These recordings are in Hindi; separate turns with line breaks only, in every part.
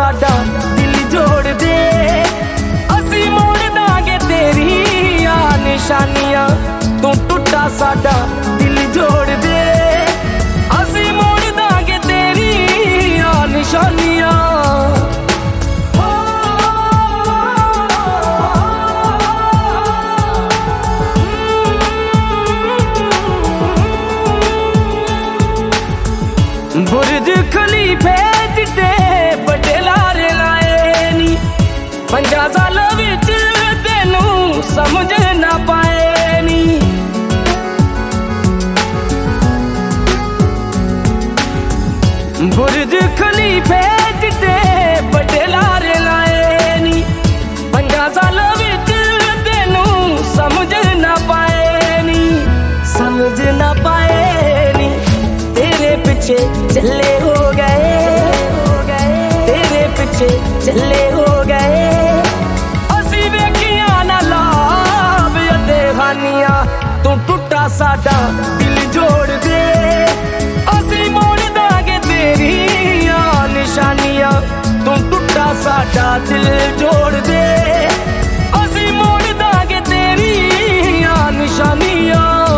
साडा दिल जोड़ दे, असी मोड़ दांगे तेरी आ निशानियां, तू टुटा साडा दिल जोड़ दे, असी मोड़ दांगे तेरी आ निशानियां। बुर्ज खलीफे जिते बड़े लारे लाए नी, 50 साल विच तेनू समझ ना पाए नी। बुर्ज खलीफे जिते बड़े लारे लाए नी, 50 साल विच तेनू समझ ना पाए नी, समझ ना पाए नी। तेरे पीछे चले हो गए, तेरे पीछे चले हो गए, असी वेखियां ना लाभ अते हानियां, तू टुटा साडा दिल जोड़ दे, असी मोड़ दांगे तेरी आ निशानियां, तू टुटा साडा दिल जोड़ दे, असी मोड़ दांगे तेरी आ निशानियां।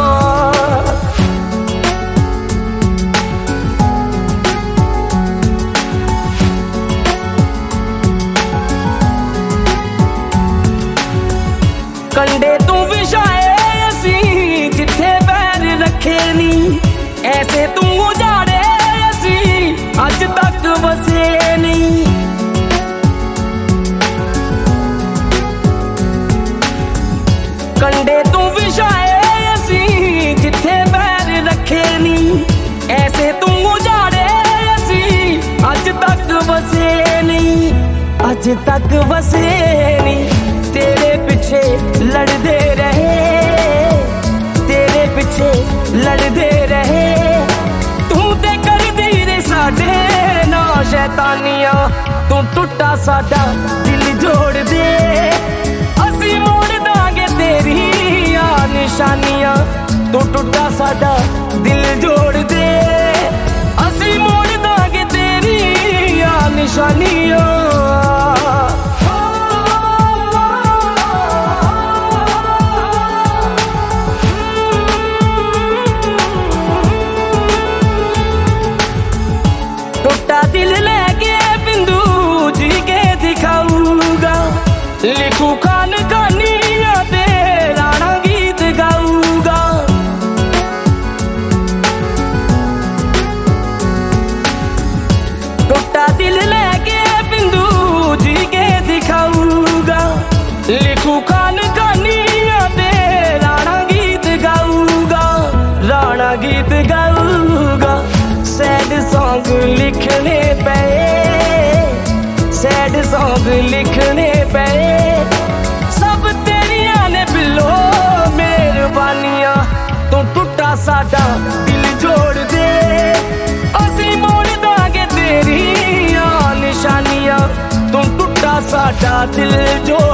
कंडे तू विछाए असी जिथे पैर रखे नी, ऐसे तू उजाड़े असी अज तक वसे नी। कंडे तू विछाए असी जिथे पैर रखे नी, ऐसे तू उजाड़े असी अज तक वसे नी, अज तक वसे नी। तेरे पीछे लड़दे रहे, तेरे पीछे लड़दे रहे, तू ते कर दी रे साडे ना शैतानियां, तू टुटा साडा दिल जोड़ दे, असी मोड़ दांगे तेरी आ निशानियां, तू टुटा साडा दिल जोड़ दे, असी मोड़ दांगे तेरी आ निशानियां। दिल लेके बिंदु जी के दिखाऊंगा, लिखू खान कहानियां ते राणा गीत गाऊंगा। टूटा दिल लेके बिंदु जी के दिखाऊंगा, लिखू खान कहानियां ते राणा गीत गाऊंगा, राणा गीत गाऊंगा। सैड सॉन्ग लिखने पे, सैड सॉन्ग लिखने पे, सब तेरिया ने बिलो मेहरबानियां, तू टुटा साडा दिल जोड़ दे, असी मोड़ दांगे तेरी आ निशानियां, तू टुटा साडा दिल जोड़